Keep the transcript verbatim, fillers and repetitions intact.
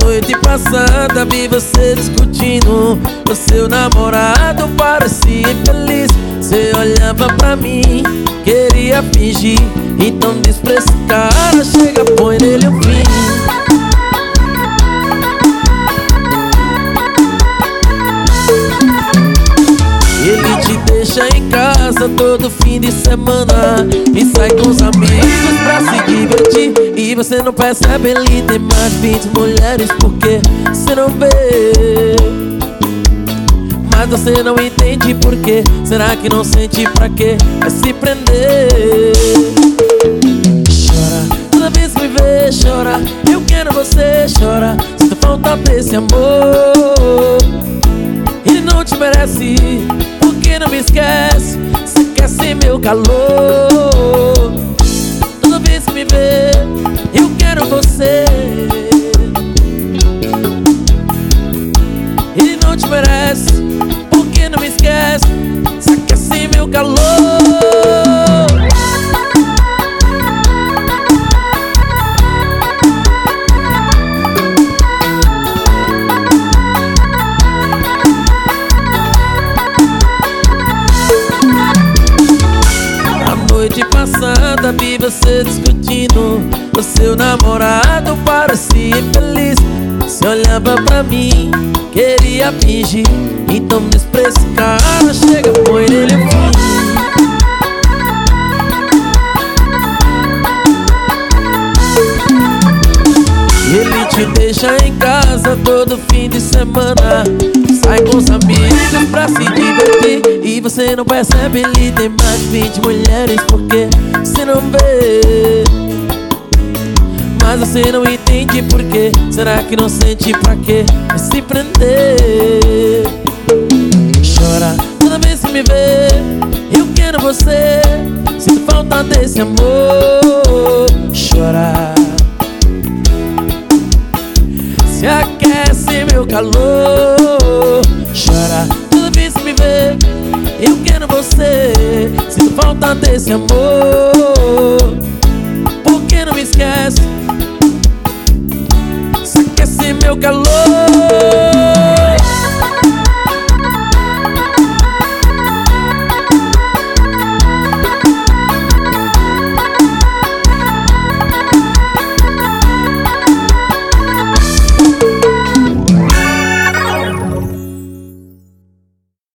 noite passada vi você discutindo com seu namorado, parecia infeliz. Você olhava pra mim, queria fingir. Então diz pra esse cara, chega, põe nele um fim. Ele te deixa em casa todo fim de semana e sai com os amigos pra se divertir. E você não percebe, ele tem mais de vinte mulheres, porque você não vê. Mas você não entende por quê. Será que não sente pra quê? Vai se prender. Chora, toda vez que me vê, chora. Eu quero você, chora. Sinto falta desse amor. Ele não te merece, porque não me esquece. Você quer ser meu calor. Toda vez que me vê, eu quero você. Ele não te merece, porque não me esquece. Você quer ser meu calor. Noite passada vi você discutindo com seu namorado, parecia infeliz. Você olhava pra mim, queria fingir. Então diz pra esse cara, chega, põe nele um fim. Ele te deixa em casa todo fim de semana, sai com os amigos pra se divertir. E você não percebe, ele tem mais de vinte mulheres, porque você não vê. Mas você não entende por quê. Será que não sente pra quê? Vai se prender. Chora, toda vez que me vê, eu quero você. Sinto falta desse amor. Chora, se aquece meu calor. Chora, toda vez que me vê, eu quero você. Sinto falta desse amor. Por que não me esquece? Se aquece meu calor.